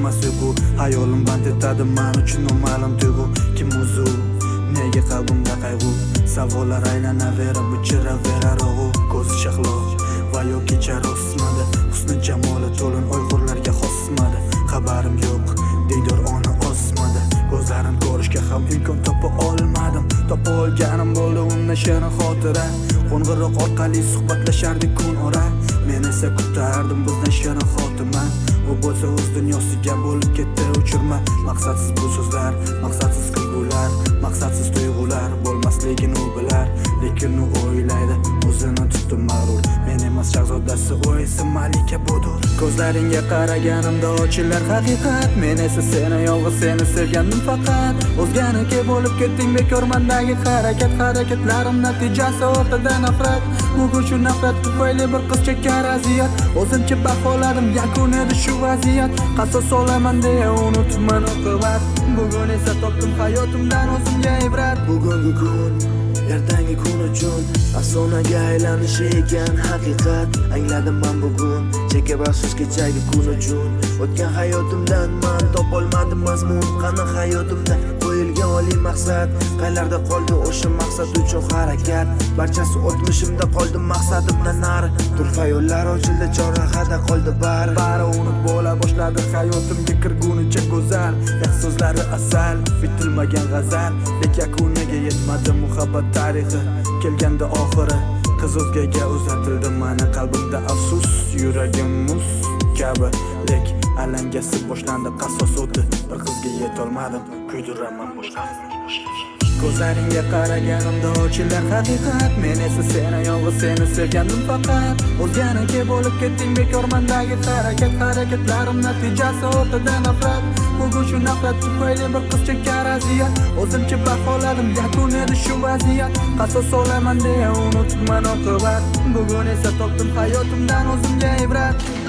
emas uyqu. Hayolim band etadi men uchun noma'lum tuyg'u. Kim o'zi, nega qalbimda qayg'u? Savollar aylanaverib uchiraverar og'u. Ko'zi shahlo va yo kechar osmadi. Husni jamoli to'lin uyg'urlarga xosmadi. Xabarim yo'q, diydor ona osmadi. Ko'zlarim ko'rishga ham imkon topa olmadim. Topa olganim bo'ldi undan shirin xotira. Qo'ng'iroq orqali suhbatlashardik kun ora. Men esa kutardim bizdan shirin xotima. U bo'lsa o'z dunyosiga bo'lib ketdi uchirma. Maqsadsiz bu so'zlar, maqsadsiz kulgular, maqsadsiz tuyg'ular bo'lmasligini u bilar, lekin u o'ylaydi o'zini tutdi mag'rur. Men emas shahzodasi, u esa malika budur. Ko'zlaringga qaraganimda ochilar haqiqat. Men esa seni yolg'iz seni sevgandim faqat. O'zganiki bo'lib ketding bekormandagi harakatlarim natijasi o'rtada nafrat. Bugun shu nafrat tufayli bir qiz chekkar aziyat. O'zimcha baholadim yakunida shu vaziyat. Qasos olaman deya unutman oqibat. Bugun esa topdim hayotimdan o'zimga ibrat. Bugungi kun ertangi kun uchun afsonaga aylanishi ekan haqiqat. Angladim men bugun chekib afsus kechagi kun uchun. O'tgan hayotimdan men topolmadim mazmun. Qani hayotimda qo'yilgan oliy maqsad? Qaylarda qoldi o'sha maqsad uchun harakat? Barchasi o'tmishimda qoldi maqsadimdan nari. Turfa yo'llar ochildi, chorrahada qoldi bari unut bo'la boshladi hayotimga kirgunicha go'zal. Yaxshi so'zlari asal, bitilmagan g'azal, lekin yakuniga yetmadi muhabbat tarixi. Kelganda oxiri qiz o'zgaga uzatildi, meni qalbimda afsus, yuragim muz kabi. Lek alangasi boshlandi qasos o'ti, bir qizga yetolmadim, kuydiraman boshqasini. Ko'zlaringga qaraganimda ochilar haqiqat. Men esa seni yolg'iz seni sevgandim faqat. O'zganiki bo'lib ketding bekormandagi harakatlarim natijasi o'rtada nafrat. Bugun shu nafrat tufayli bir qiz chekkar aziyat. O'zimcha baholadim yakunida shu vaziyat. Qasos olaman deya unutman oqibat. Bugun esa topdim hayotimdan o'zimga ibrat.